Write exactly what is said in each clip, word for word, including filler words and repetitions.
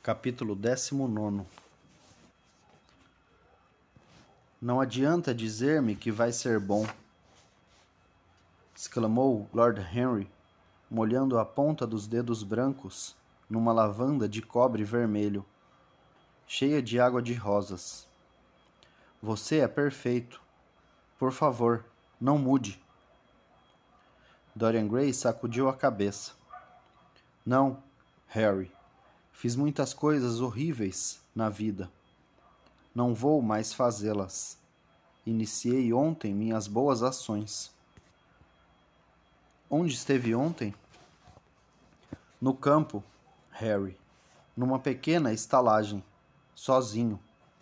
Capítulo dezenove. Não adianta dizer-me que vai ser bom, exclamou Lord Henry, molhando a ponta dos dedos brancos numa lavanda de cobre vermelho, cheia de água de rosas. Você é perfeito. Por favor, não mude. Dorian Gray sacudiu a cabeça. Não, Harry. Fiz muitas coisas horríveis na vida. Não vou mais fazê-las. Iniciei ontem minhas boas ações. Onde esteve ontem? No campo, Harry. Numa pequena estalagem. Sozinho.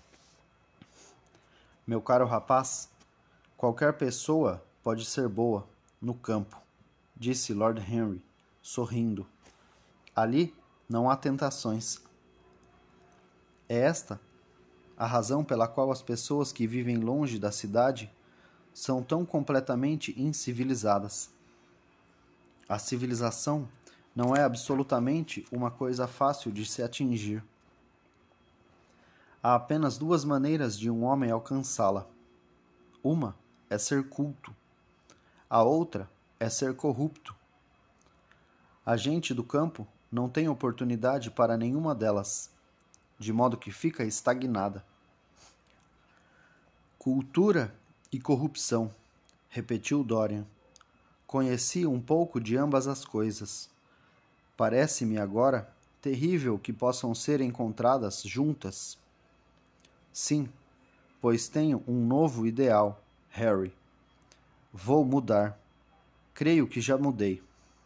Meu caro rapaz, qualquer pessoa pode ser boa no campo, disse Lord Henry, sorrindo. Ali não há tentações. É esta a razão pela qual as pessoas que vivem longe da cidade são tão completamente incivilizadas. A civilização não é absolutamente uma coisa fácil de se atingir. Há apenas duas maneiras de um homem alcançá-la. Uma é ser culto. A outra é ser corrupto. A gente do campo não tem oportunidade para nenhuma delas, de modo que fica estagnada. Cultura e corrupção, repetiu Dorian. Conheci um pouco de ambas as coisas. Parece-me agora terrível que possam ser encontradas juntas. Sim, pois tenho um novo ideal, Harry. Vou mudar. Creio que já mudei.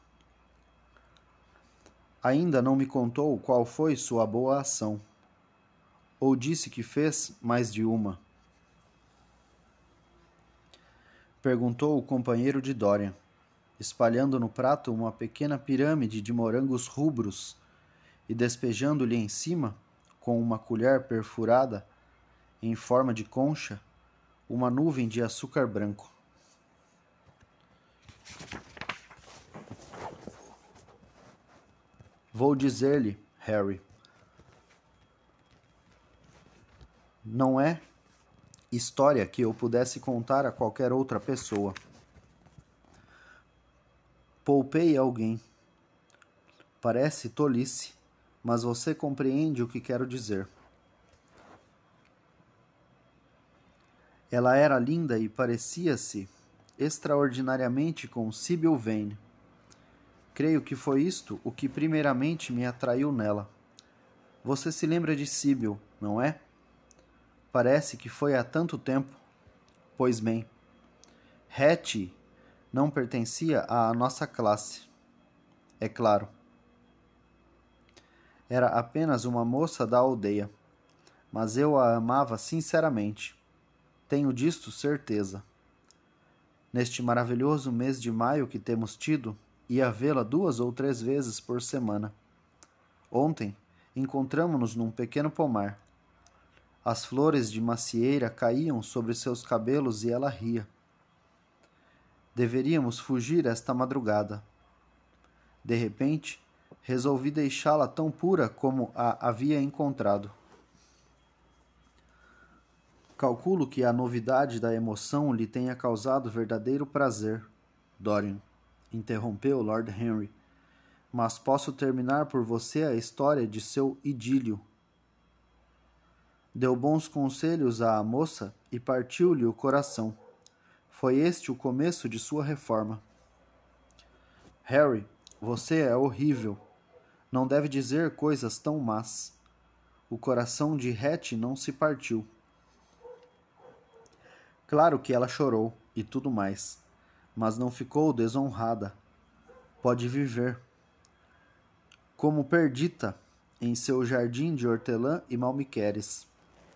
Ainda não me contou qual foi sua boa ação. Ou disse que fez mais de uma? Perguntou o companheiro de Dorian, espalhando no prato uma pequena pirâmide de morangos rubros e despejando-lhe em cima, com uma colher perfurada, em forma de concha, uma nuvem de açúcar branco. Vou dizer-lhe, Harry, não é história que eu pudesse contar a qualquer outra pessoa. Poupei alguém. Parece tolice, mas você compreende o que quero dizer. Ela era linda e parecia-se extraordinariamente com Sybil Vane. Creio que foi isto o que primeiramente me atraiu nela. Você se lembra de Sybil, não é? Parece que foi há tanto tempo. Pois bem, Hattie não pertencia à nossa classe. É claro. Era apenas uma moça da aldeia, mas eu a amava sinceramente. Tenho disto certeza. Neste maravilhoso mês de maio que temos tido, ia vê-la duas ou três vezes por semana. Ontem, encontramo-nos num pequeno pomar. As flores de macieira caíam sobre seus cabelos e ela ria. Deveríamos fugir esta madrugada. De repente, resolvi deixá-la tão pura como a havia encontrado. Calculo que a novidade da emoção lhe tenha causado verdadeiro prazer, Dorian, interrompeu Lord Henry, mas posso terminar por você a história de seu idílio. Deu bons conselhos à moça e partiu-lhe o coração. Foi este o começo de sua reforma. Harry, você é horrível. Não deve dizer coisas tão más. O coração de Hattie não se partiu. Claro que ela chorou e tudo mais, mas não ficou desonrada. Pode viver como perdita em seu jardim de hortelã e malmequeres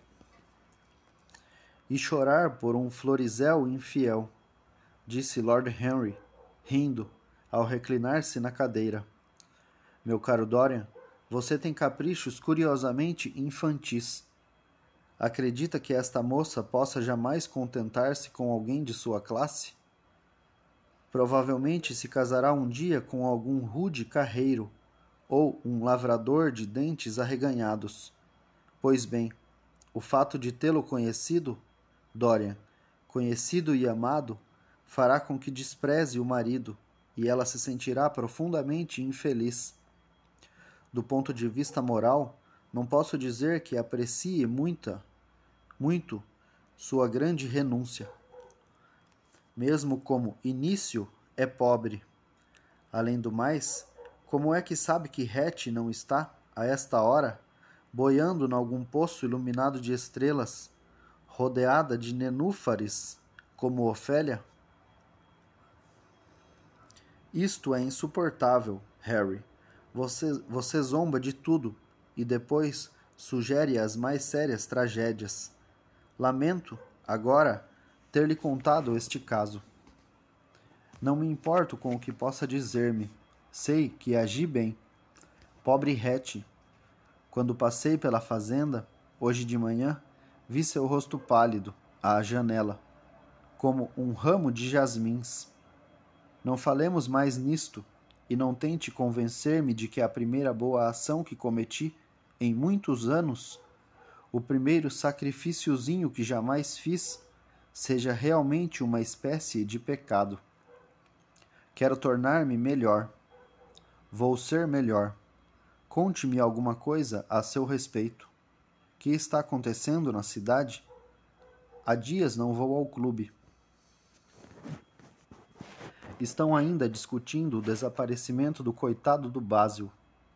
e chorar por um florizel infiel, disse Lord Henry, rindo, ao reclinar-se na cadeira. Meu caro Dorian, você tem caprichos curiosamente infantis. Acredita que esta moça possa jamais contentar-se com alguém de sua classe? Provavelmente se casará um dia com algum rude carreiro, ou um lavrador de dentes arreganhados. Pois bem, o fato de tê-lo conhecido, Dorian, conhecido e amado, fará com que despreze o marido, e ela se sentirá profundamente infeliz. Do ponto de vista moral, não posso dizer que aprecie muita, muito sua grande renúncia. Mesmo como início, é pobre. Além do mais, como é que sabe que Hatch não está, a esta hora, boiando em algum poço iluminado de estrelas, rodeada de nenúfares, como Ofélia? Isto é insuportável, Harry. Você, você zomba de tudo e depois sugere as mais sérias tragédias. Lamento, agora, ter-lhe contado este caso. Não me importo com o que possa dizer-me. Sei que agi bem. Pobre Hatch. Quando passei pela fazenda, hoje de manhã, vi seu rosto pálido, à janela, como um ramo de jasmins. Não falemos mais nisto, e não tente convencer-me de que a primeira boa ação que cometi, em muitos anos, o primeiro sacrifíciozinho que jamais fiz, seja realmente uma espécie de pecado. Quero tornar-me melhor. Vou ser melhor. Conte-me alguma coisa a seu respeito. Que está acontecendo na cidade? Há dias não vou ao clube. Estão ainda discutindo o desaparecimento do coitado do Basil.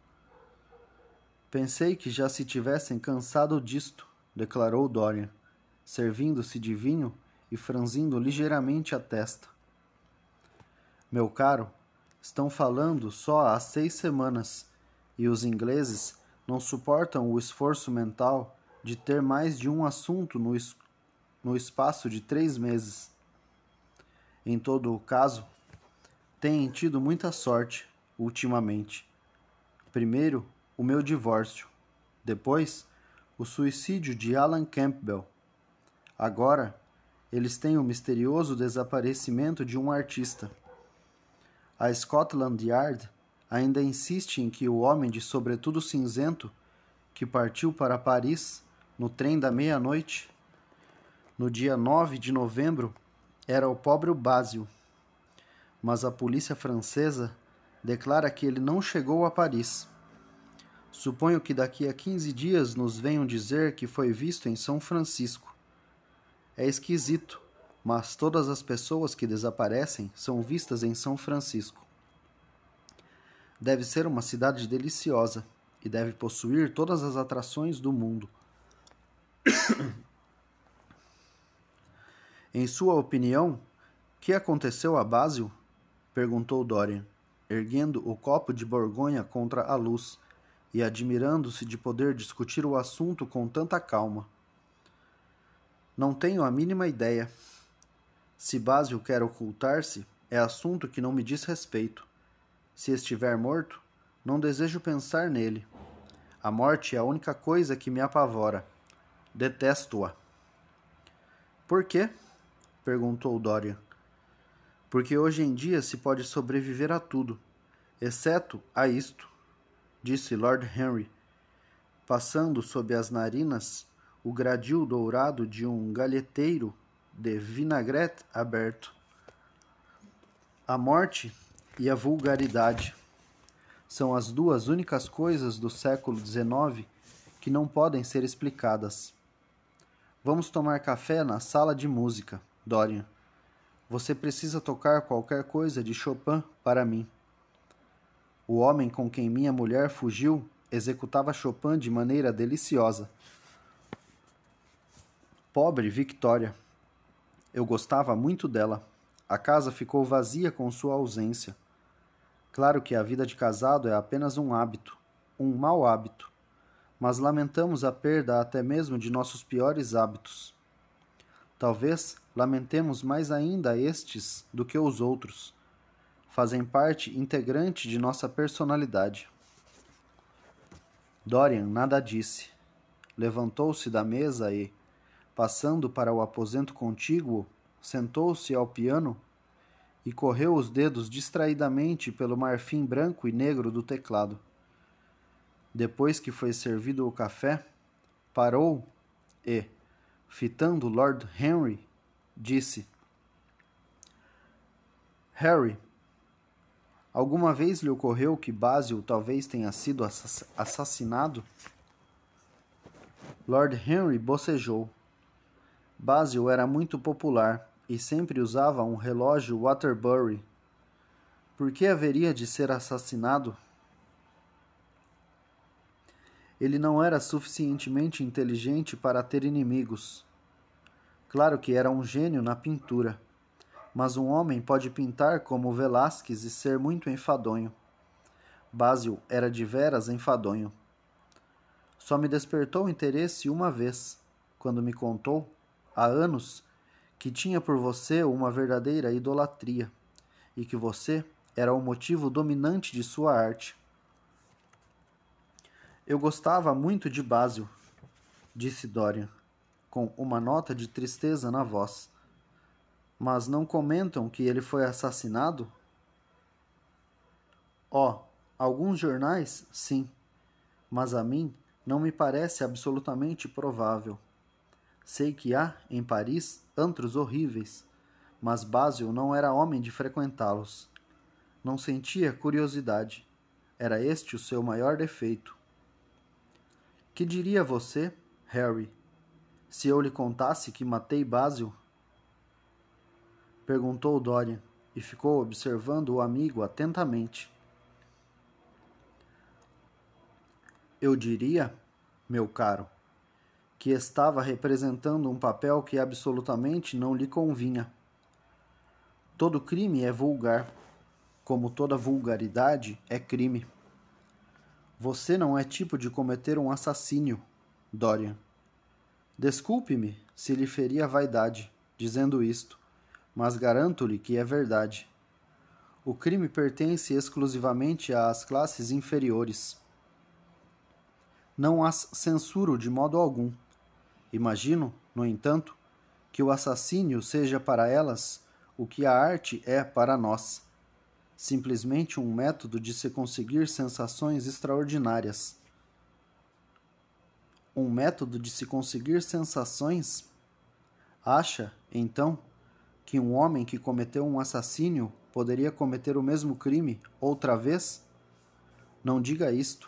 Pensei que já se tivessem cansado disto, declarou Dorian, servindo-se de vinho e franzindo ligeiramente a testa. Meu caro, estão falando só há seis semanas, e os ingleses não suportam o esforço mental de ter mais de um assunto no, es- no espaço de três meses. Em todo o caso, têm tido muita sorte, ultimamente. Primeiro, o meu divórcio. Depois, o suicídio de Alan Campbell. Agora, eles têm o misterioso desaparecimento de um artista. A Scotland Yard ainda insiste em que o homem de sobretudo cinzento, que partiu para Paris no trem da meia-noite, no dia nove de novembro, era o pobre Basil. Mas a polícia francesa declara que ele não chegou a Paris. Suponho que daqui a quinze dias nos venham dizer que foi visto em São Francisco. É esquisito, mas todas as pessoas que desaparecem são vistas em São Francisco. Deve ser uma cidade deliciosa e deve possuir todas as atrações do mundo. Em sua opinião, que aconteceu a Basil? Perguntou Dorian, erguendo o copo de Borgonha contra a luz e admirando-se de poder discutir o assunto com tanta calma. Não tenho a mínima ideia. Se Basil quer ocultar-se, é assunto que não me diz respeito. Se estiver morto, não desejo pensar nele. A morte é a única coisa que me apavora. Detesto-a. Por quê? Perguntou Dorian. Porque hoje em dia se pode sobreviver a tudo, exceto a isto, disse Lord Henry, passando sob as narinas o gradil dourado de um galheteiro de vinagrete aberto. A morte e a vulgaridade são as duas únicas coisas do século dezenove que não podem ser explicadas. Vamos tomar café na sala de música, Dorian. Você precisa tocar qualquer coisa de Chopin para mim. O homem com quem minha mulher fugiu executava Chopin de maneira deliciosa. Pobre Victoria. Eu gostava muito dela. A casa ficou vazia com sua ausência. Claro que a vida de casado é apenas um hábito, um mau hábito, mas lamentamos a perda até mesmo de nossos piores hábitos. Talvez lamentemos mais ainda estes do que os outros. Fazem parte integrante de nossa personalidade. Dorian nada disse. Levantou-se da mesa e, passando para o aposento contíguo, sentou-se ao piano e correu os dedos distraidamente pelo marfim branco e negro do teclado. Depois que foi servido o café, parou e, fitando Lord Henry, disse: Harry, alguma vez lhe ocorreu que Basil talvez tenha sido assass- assassinado? Lord Henry bocejou. Basil era muito popular e sempre usava um relógio Waterbury. Por que haveria de ser assassinado? Ele não era suficientemente inteligente para ter inimigos. Claro que era um gênio na pintura, mas um homem pode pintar como Velázquez e ser muito enfadonho. Basil era de veras enfadonho. Só me despertou interesse uma vez, quando me contou, há anos, que tinha por você uma verdadeira idolatria e que você era o motivo dominante de sua arte. Eu gostava muito de Basil, disse Dorian, com uma nota de tristeza na voz. Mas não comentam que ele foi assassinado? Oh, alguns jornais, sim, mas a mim não me parece absolutamente provável. Sei que há, em Paris, antros horríveis, mas Basil não era homem de frequentá-los. Não sentia curiosidade. Era este o seu maior defeito. Que diria você, Harry, se eu lhe contasse que matei Basil? Perguntou Dorian, e ficou observando o amigo atentamente. Eu diria, meu caro, que estava representando um papel que absolutamente não lhe convinha. Todo crime é vulgar, como toda vulgaridade é crime. Você não é tipo de cometer um assassínio, Dorian. Desculpe-me se lhe feri a vaidade, dizendo isto, mas garanto-lhe que é verdade. O crime pertence exclusivamente às classes inferiores. Não as censuro de modo algum. Imagino, no entanto, que o assassínio seja para elas o que a arte é para nós. Simplesmente um método de se conseguir sensações extraordinárias. Um método de se conseguir sensações? Acha, então, que um homem que cometeu um assassínio poderia cometer o mesmo crime outra vez? Não diga isto.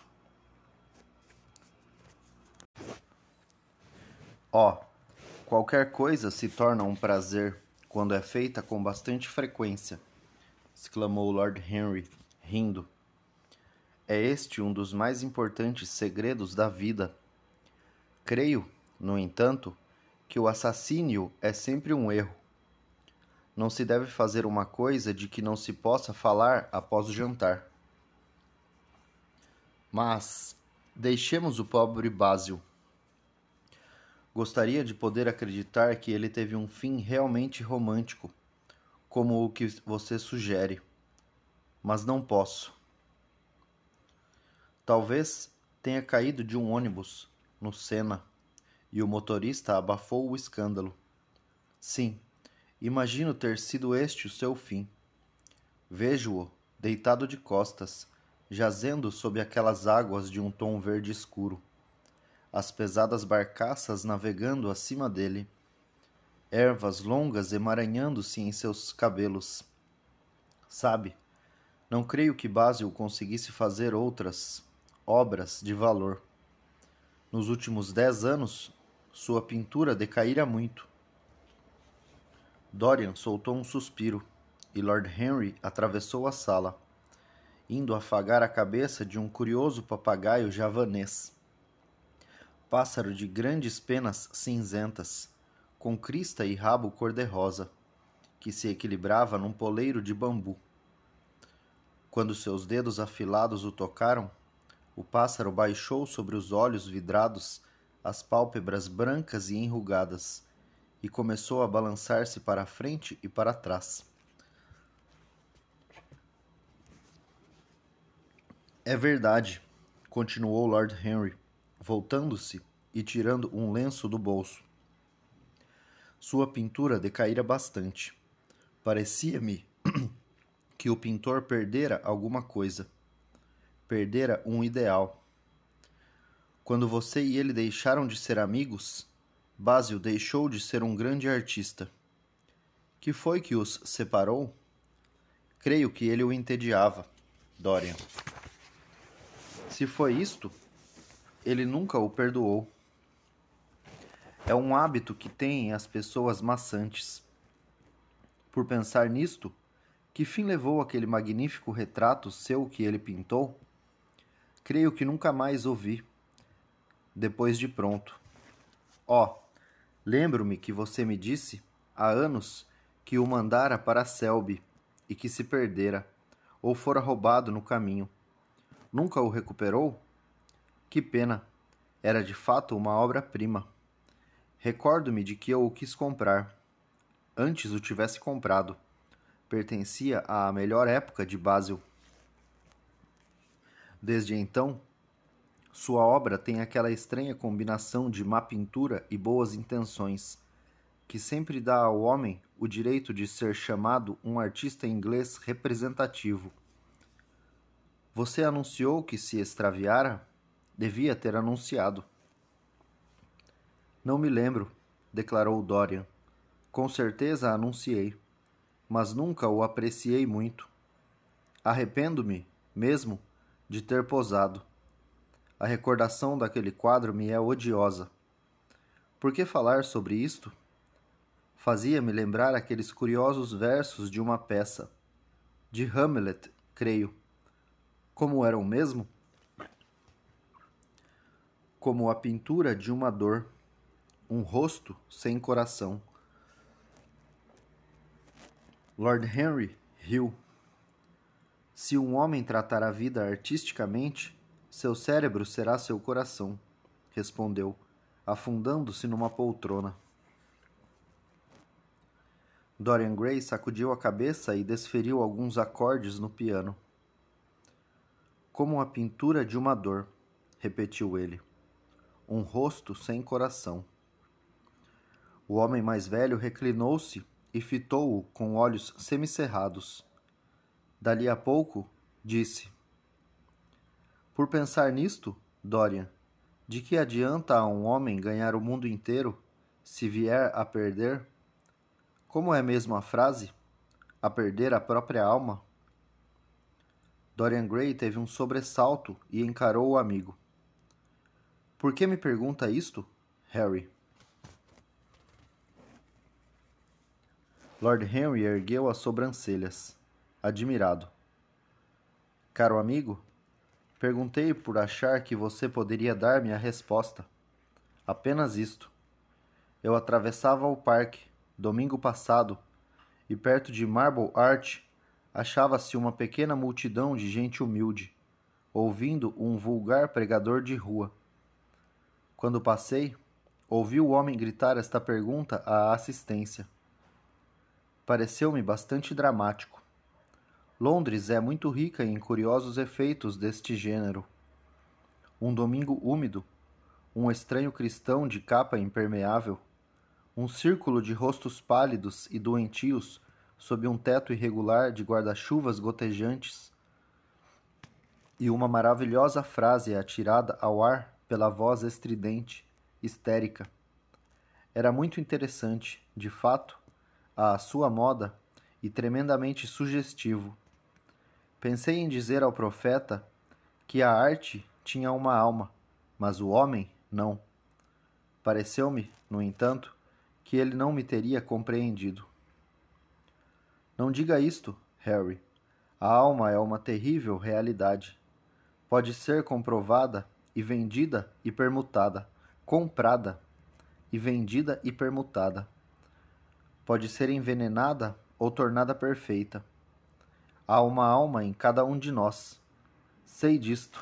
Ó, qualquer coisa se torna um prazer quando é feita com bastante frequência, exclamou Lord Henry, rindo. É este um dos mais importantes segredos da vida. Creio, no entanto, que o assassínio é sempre um erro. Não se deve fazer uma coisa de que não se possa falar após o jantar. Mas deixemos o pobre Basil. Gostaria de poder acreditar que ele teve um fim realmente romântico, como o que você sugere, mas não posso. Talvez tenha caído de um ônibus no Sena e o motorista abafou o escândalo. Sim, imagino ter sido este o seu fim. Vejo-o deitado de costas, jazendo sob aquelas águas de um tom verde escuro, as pesadas barcaças navegando acima dele, ervas longas emaranhando-se em seus cabelos. Sabe, não creio que Basil conseguisse fazer outras obras de valor. Nos últimos dez anos, sua pintura decaíra muito. Dorian soltou um suspiro, e Lord Henry atravessou a sala, indo afagar a cabeça de um curioso papagaio javanês. Pássaro de grandes penas cinzentas, com crista e rabo cor-de-rosa, que se equilibrava num poleiro de bambu. Quando seus dedos afilados o tocaram, o pássaro baixou sobre os olhos vidrados as pálpebras brancas e enrugadas, e começou a balançar-se para a frente e para trás. É verdade, continuou Lord Henry, voltando-se e tirando um lenço do bolso. Sua pintura decaíra bastante. Parecia-me que o pintor perdera alguma coisa. Perdera um ideal. Quando você e ele deixaram de ser amigos, Basil deixou de ser um grande artista. Que foi que os separou? Creio que ele o entediava, Dorian. Se foi isto, ele nunca o perdoou. É um hábito que têm as pessoas maçantes. Por pensar nisto, que fim levou aquele magnífico retrato seu que ele pintou? Creio que nunca mais o vi, depois de pronto. Oh, lembro-me que você me disse, há anos, que o mandara para Selby e que se perdera, ou fora roubado no caminho. Nunca o recuperou? Que pena! Era de fato uma obra-prima. Recordo-me de que eu o quis comprar. Antes o tivesse comprado. Pertencia à melhor época de Basil. Desde então, sua obra tem aquela estranha combinação de má pintura e boas intenções, que sempre dá ao homem o direito de ser chamado um artista inglês representativo. Você anunciou que se extraviara? Devia ter anunciado. Não me lembro, declarou Dorian. Com certeza anunciei, mas nunca o apreciei muito. Arrependo-me, mesmo, de ter posado. A recordação daquele quadro me é odiosa. Por que falar sobre isto? Fazia-me lembrar aqueles curiosos versos de uma peça. De Hamlet, creio. Como eram mesmo? Como a pintura de uma dor. Um rosto sem coração. Lord Henry riu. Se um homem tratar a vida artisticamente, seu cérebro será seu coração, respondeu, afundando-se numa poltrona. Dorian Gray sacudiu a cabeça e desferiu alguns acordes no piano. Como a pintura de uma dor, repetiu ele. Um rosto sem coração. O homem mais velho reclinou-se e fitou-o com olhos semicerrados. Dali a pouco, disse: Por pensar nisto, Dorian, de que adianta a um homem ganhar o mundo inteiro, se vier a perder? Como é mesmo a frase? A perder a própria alma? Dorian Gray teve um sobressalto e encarou o amigo. Por que me pergunta isto, Harry? Lord Henry ergueu as sobrancelhas, admirado. Caro amigo, perguntei por achar que você poderia dar-me a resposta. Apenas isto. Eu atravessava o parque, domingo passado, e perto de Marble Arch achava-se uma pequena multidão de gente humilde, ouvindo um vulgar pregador de rua. Quando passei, ouvi o homem gritar esta pergunta à assistência. Pareceu-me bastante dramático. Londres é muito rica em curiosos efeitos deste gênero. Um domingo úmido, um estranho cristão de capa impermeável, um círculo de rostos pálidos e doentios sob um teto irregular de guarda-chuvas gotejantes, e uma maravilhosa frase atirada ao ar pela voz estridente, histérica. Era muito interessante, de fato, à sua moda, e tremendamente sugestivo. Pensei em dizer ao profeta que a arte tinha uma alma, mas o homem não. Pareceu-me, no entanto, que ele não me teria compreendido. Não diga isto, Harry. A alma é uma terrível realidade. Pode ser comprovada e vendida e permutada, comprada e vendida e permutada. Pode ser envenenada ou tornada perfeita. Há uma alma em cada um de nós. Sei disto.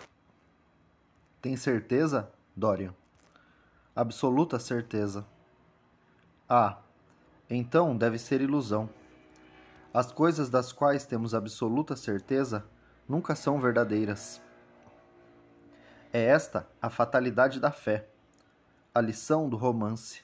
Tem certeza, Dorian? Absoluta certeza. Ah, então deve ser ilusão. As coisas das quais temos absoluta certeza nunca são verdadeiras. É esta a fatalidade da fé, a lição do romance.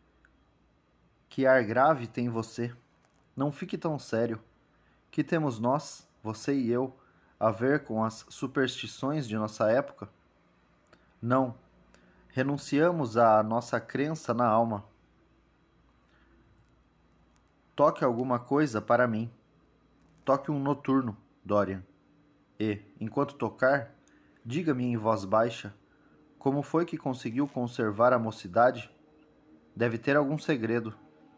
Que ar grave tem você. Não fique tão sério. Que temos nós, você e eu, a ver com as superstições de nossa época? Não, Renunciamos à nossa crença na alma. Toque alguma coisa para mim. Toque um noturno, Dorian. E, enquanto tocar, diga-me em voz baixa, como foi que conseguiu conservar a mocidade? Deve ter algum segredo.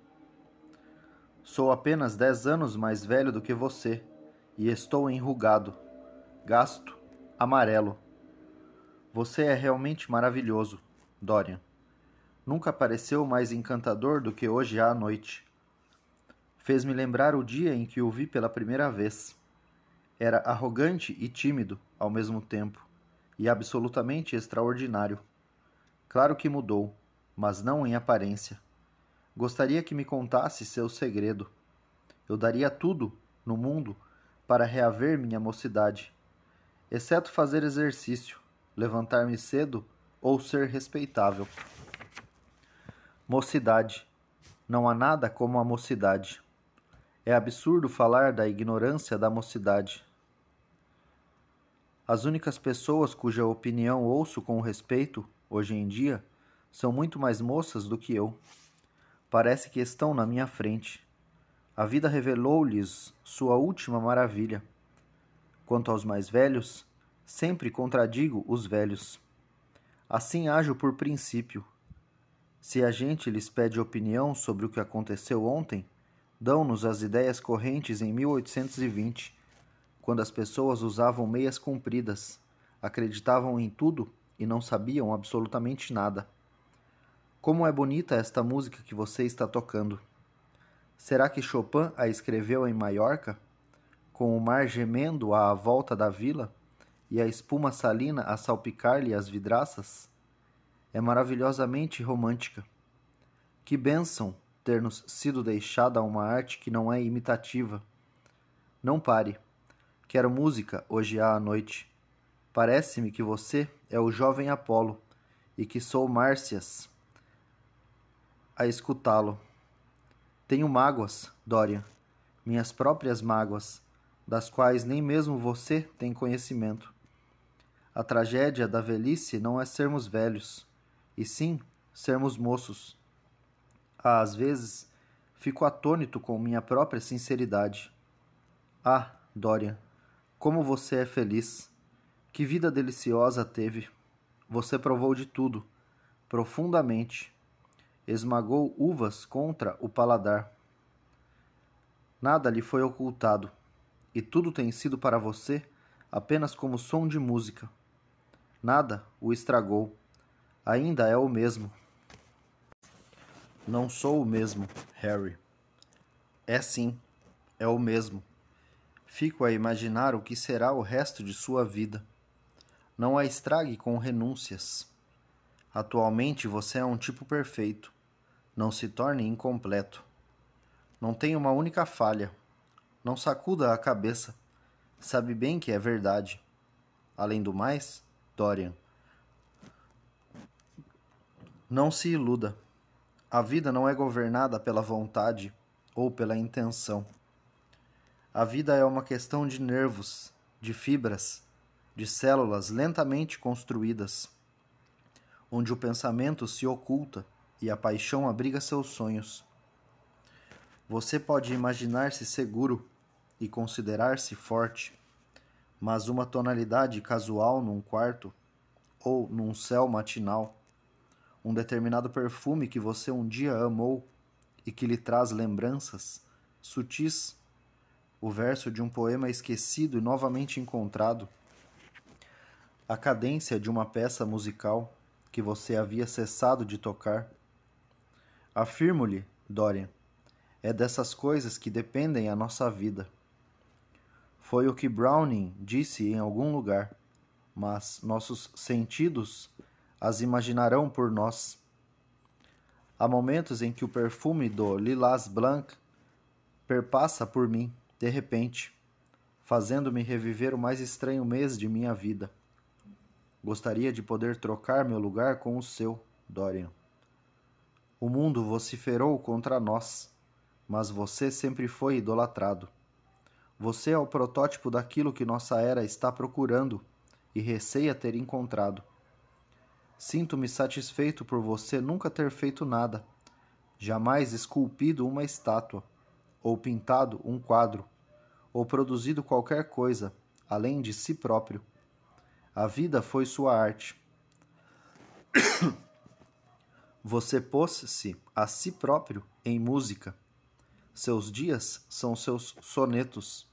Sou apenas dez anos mais velho do que você, e estou enrugado, gasto, amarelo. Você é realmente maravilhoso, Dorian. Nunca pareceu mais encantador do que hoje à noite. Fez-me lembrar o dia em que o vi pela primeira vez. Era arrogante e tímido ao mesmo tempo, e absolutamente extraordinário. Claro que mudou, mas não em aparência. Gostaria que me contasse seu segredo. Eu daria tudo no mundo para reaver minha mocidade, exceto fazer exercício, levantar-me cedo ou ser respeitável. Mocidade. Não há nada como a mocidade. É absurdo falar da ignorância da mocidade. As únicas pessoas cuja opinião ouço com respeito, hoje em dia, são muito mais moças do que eu. Parece que estão na minha frente. A vida revelou-lhes sua última maravilha. Quanto aos mais velhos, sempre contradigo os velhos. Assim ajo por princípio. Se a gente lhes pede opinião sobre o que aconteceu ontem, dão-nos as ideias correntes em mil oitocentos e vinte, quando as pessoas usavam meias compridas, acreditavam em tudo e não sabiam absolutamente nada. Como é bonita esta música que você está tocando. Será que Chopin a escreveu em Maiorca, com o mar gemendo à volta da vila e a espuma salina a salpicar-lhe as vidraças? É maravilhosamente romântica. Que bênção ter-nos sido deixada uma arte que não é imitativa. Não pare. Quero música hoje à noite. Parece-me que você é o jovem Apolo e que sou Márcias a escutá-lo. Tenho mágoas, Dorian, minhas próprias mágoas, das quais nem mesmo você tem conhecimento. A tragédia da velhice não é sermos velhos, e sim sermos moços. Às vezes, fico atônito com minha própria sinceridade. Ah, Dorian, como você é feliz! Que vida deliciosa teve! Você provou de tudo, profundamente. Esmagou uvas contra o paladar. Nada lhe foi ocultado, e tudo tem sido para você apenas como som de música. Nada o estragou. Ainda é o mesmo. Não sou o mesmo, Harry. É sim, é o mesmo. Fico a imaginar o que será o resto de sua vida. Não a estrague com renúncias. Atualmente você é um tipo perfeito. Não se torne incompleto. Não tem uma única falha. Não sacuda a cabeça. Sabe bem que é verdade. Além do mais, Dorian, não se iluda. A vida não é governada pela vontade ou pela intenção. A vida é uma questão de nervos, de fibras, de células lentamente construídas, onde o pensamento se oculta e a paixão abriga seus sonhos. Você pode imaginar-se seguro e considerar-se forte, mas uma tonalidade casual num quarto ou num céu matinal, um determinado perfume que você um dia amou e que lhe traz lembranças sutis, o verso de um poema esquecido e novamente encontrado, a cadência de uma peça musical que você havia cessado de tocar. Afirmo-lhe, Dorian, é dessas coisas que dependem a nossa vida. Foi o que Browning disse em algum lugar, mas nossos sentidos as imaginarão por nós. Há momentos em que o perfume do Lilás Blanc perpassa por mim, de repente, fazendo-me reviver o mais estranho mês de minha vida. Gostaria de poder trocar meu lugar com o seu, Dorian. O mundo vociferou contra nós, mas você sempre foi idolatrado. Você é o protótipo daquilo que nossa era está procurando e receia ter encontrado. Sinto-me satisfeito por você nunca ter feito nada, jamais esculpido uma estátua, ou pintado um quadro, ou produzido qualquer coisa, além de si próprio. A vida foi sua arte. Você pôs-se a si próprio em música. Seus dias são seus sonetos.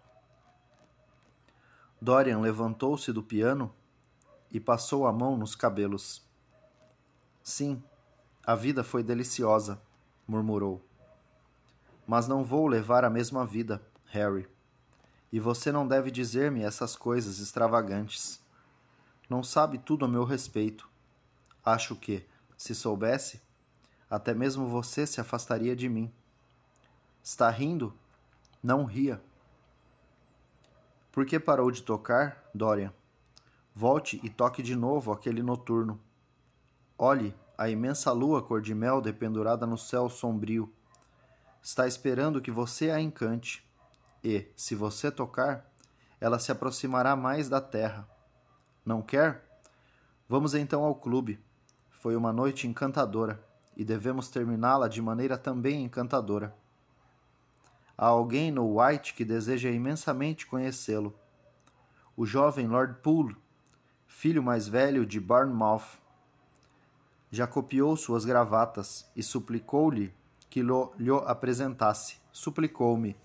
Dorian levantou-se do piano e passou a mão nos cabelos. Sim, a vida foi deliciosa, murmurou. Mas não vou levar a mesma vida, Harry. E você não deve dizer-me essas coisas extravagantes. Não sabe tudo a meu respeito. Acho que, se soubesse, até mesmo você se afastaria de mim. Está rindo? Não ria. Por que parou de tocar, Dorian? Volte e toque de novo aquele noturno. Olhe a imensa lua cor-de-mel dependurada no céu sombrio. Está esperando que você a encante. E, se você tocar, ela se aproximará mais da terra. Não quer? Vamos então ao clube. Foi uma noite encantadora, e devemos terminá-la de maneira também encantadora. Há alguém no White que deseja imensamente conhecê-lo. O jovem Lord Poole, filho mais velho de Bournemouth. Já copiou suas gravatas e suplicou-lhe que lhe apresentasse. Suplicou-me.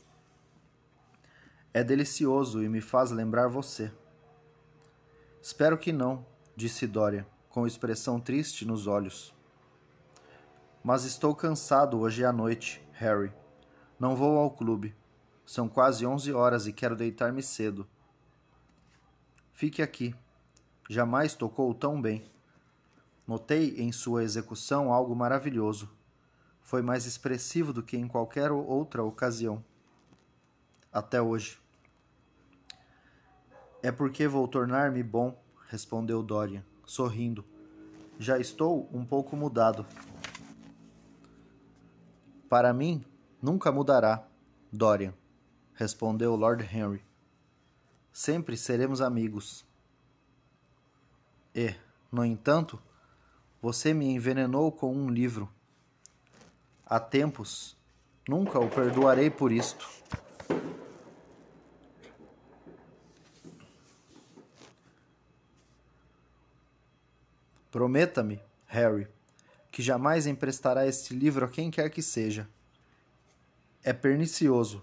É delicioso e me faz lembrar você. Espero que não, disse Dorian, com expressão triste nos olhos. Mas estou cansado hoje à noite, Harry. Não vou ao clube. São quase onze horas e quero deitar-me cedo. Fique aqui. Jamais tocou tão bem. Notei em sua execução algo maravilhoso. Foi mais expressivo do que em qualquer outra ocasião. Até hoje. É porque vou tornar-me bom, respondeu Dorian, sorrindo. Já estou um pouco mudado. Para mim, nunca mudará, Dorian, respondeu Lord Henry. Sempre seremos amigos. E, no entanto, você me envenenou com um livro. Há tempos, nunca o perdoarei por isto. Prometa-me, Harry, que jamais emprestará este livro a quem quer que seja. É pernicioso.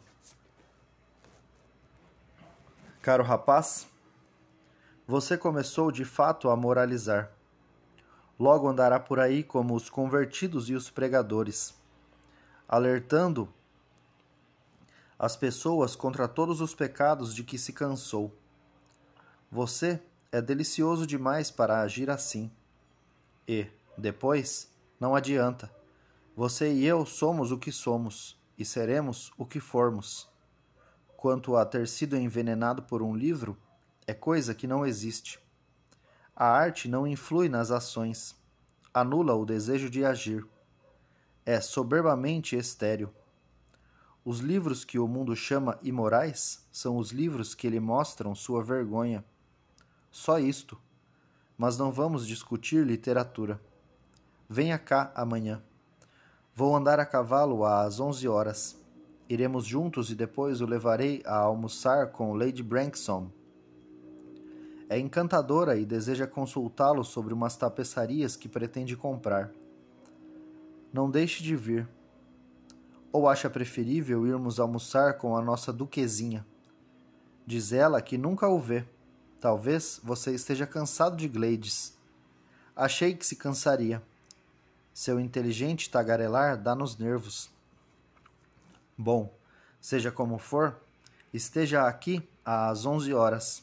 Caro rapaz, você começou de fato a moralizar. Logo andará por aí como os convertidos e os pregadores, alertando as pessoas contra todos os pecados de que se cansou. Você é delicioso demais para agir assim. E, depois, não adianta. Você e eu somos o que somos, e seremos o que formos. Quanto a ter sido envenenado por um livro, é coisa que não existe. A arte não influi nas ações, anula o desejo de agir. É soberbamente estéril. Os livros que o mundo chama imorais são os livros que lhe mostram sua vergonha. Só isto. Mas não vamos discutir literatura. Venha cá amanhã. Vou andar a cavalo às onze horas. Iremos juntos e depois o levarei a almoçar com Lady Branksome. É encantadora e deseja consultá-lo sobre umas tapeçarias que pretende comprar. Não deixe de vir. Ou acha preferível irmos almoçar com a nossa duquesinha? Diz ela que nunca o vê. Talvez você esteja cansado de Gleides. Achei que se cansaria. Seu inteligente tagarelar dá nos nervos. Bom, seja como for, esteja aqui às onze horas.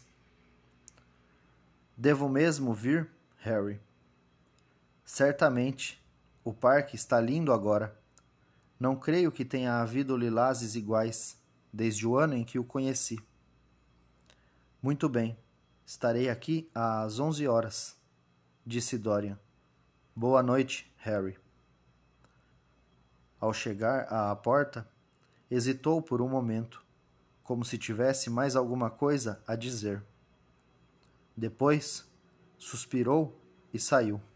Devo mesmo vir, Harry? Certamente. O parque está lindo agora. Não creio que tenha havido lilazes iguais, desde o ano em que o conheci. Muito bem. Estarei aqui às onze horas, disse Dorian. Boa noite, Harry. Ao chegar à porta, hesitou por um momento, como se tivesse mais alguma coisa a dizer. Depois, suspirou e saiu.